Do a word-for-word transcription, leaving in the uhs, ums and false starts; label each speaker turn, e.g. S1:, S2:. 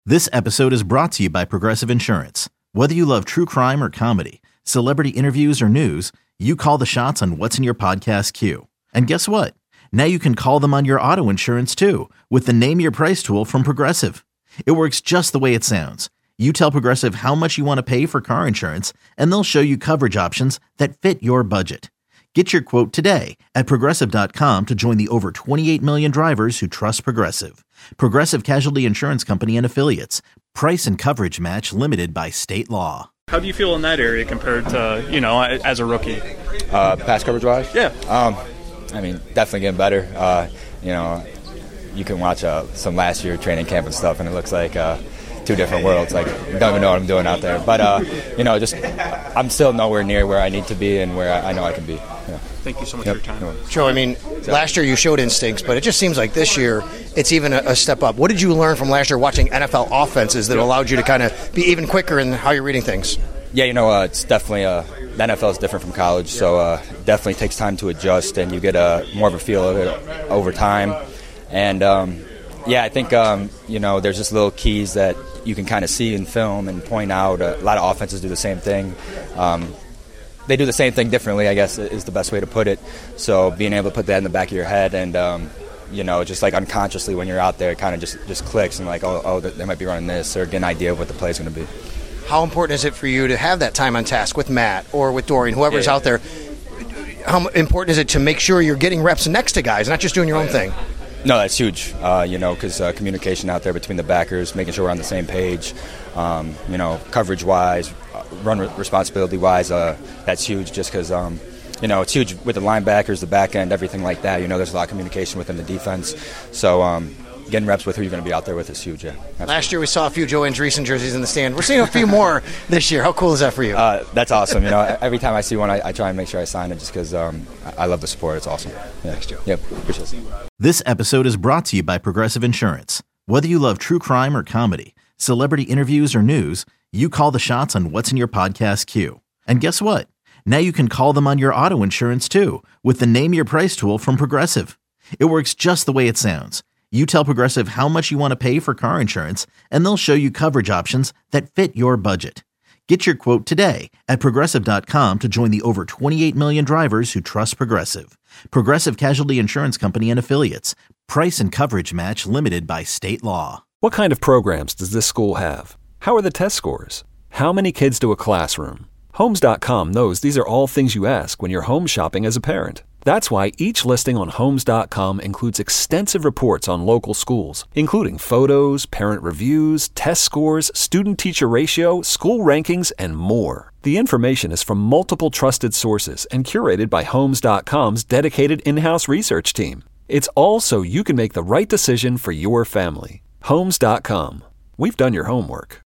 S1: This episode is brought to you by Progressive Insurance. Whether you love true crime or comedy, celebrity interviews or news, you call the shots on what's in your podcast queue. And guess what? Now you can call them on your auto insurance too with the Name Your Price tool from Progressive. It works just the way it sounds. You tell Progressive how much you want to pay for car insurance, and they'll show you coverage options that fit your budget. Get your quote today at Progressive dot com to join the over twenty-eight million drivers who trust Progressive. Progressive Casualty Insurance Company and Affiliates. Price and coverage match limited by state law.
S2: How do you feel in that area compared to, you know, as a rookie?
S3: Uh, pass coverage-wise?
S2: Yeah.
S3: Um, I mean, definitely getting better. Uh, you know, you can watch uh, some last year training camp and stuff, and it looks like uh, two different worlds. Like, don't even know what I'm doing out there. But, uh, you know, just I'm still nowhere near where I need to be and where I, I know I can be. Yeah.
S2: Thank you so much
S3: yep.
S2: for your time.
S3: No.
S4: Joe, I mean, last year you showed instincts, but it just seems like this year it's even a, a step up. What did you learn from last year watching N F L offenses that allowed you to kind of be even quicker in how you're reading things?
S3: Yeah, you know, uh, it's definitely uh, the N F L is different from college, so uh, definitely takes time to adjust, and you get a more of a feel of it over time. And um, yeah, I think um, you know, there's just little keys that you can kind of see in film and point out. Uh, a lot of offenses do the same thing. Um, they do the same thing differently, I guess, is the best way to put it. So being able to put that in the back of your head and um, you know, just like unconsciously when you're out there, it kind of just, just clicks and like, oh, oh, they might be running this, or get an idea of what the play is going to be.
S4: How important is it for you to have that time on task with Matt or with Dorian, whoever's
S3: yeah, yeah.
S4: out there? How important is it to make sure you're getting reps next to guys, not just doing your own thing?
S3: No, that's huge, uh, you know, because uh, communication out there between the backers, making sure we're on the same page, um, you know, coverage-wise, uh, run re- responsibility-wise, uh, that's huge just because, um, you know, it's huge with the linebackers, the back end, everything like that. You know, there's a lot of communication within the defense. So, um, getting reps with who you're going to be out there with is huge, yeah. Absolutely.
S4: Last year we saw a few Joe Andreessen jerseys in the stand. We're seeing a few more this year. How cool is that for you?
S3: Uh, that's awesome. You know, every time I see one, I, I try and make sure I sign it just because um, I love the sport. It's awesome. Yeah.
S4: Thanks, Joe.
S3: Yep, appreciate it.
S1: This episode is brought to you by Progressive Insurance. Whether you love true crime or comedy, celebrity interviews or news, you call the shots on what's in your podcast queue. And guess what? Now you can call them on your auto insurance too with the Name Your Price tool from Progressive. It works just the way it sounds. You tell Progressive how much you want to pay for car insurance, and they'll show you coverage options that fit your budget. Get your quote today at Progressive dot com to join the over twenty-eight million drivers who trust Progressive. Progressive Casualty Insurance Company and Affiliates. Price and coverage match limited by state law.
S5: What kind of programs does this school have? How are the test scores? How many kids do a classroom? Homes dot com knows these are all things you ask when you're home shopping as a parent. That's why each listing on Homes dot com includes extensive reports on local schools, including photos, parent reviews, test scores, student-teacher ratio, school rankings, and more. The information is from multiple trusted sources and curated by Homes dot com's dedicated in-house research team. It's all so you can make the right decision for your family. Homes dot com. We've done your homework.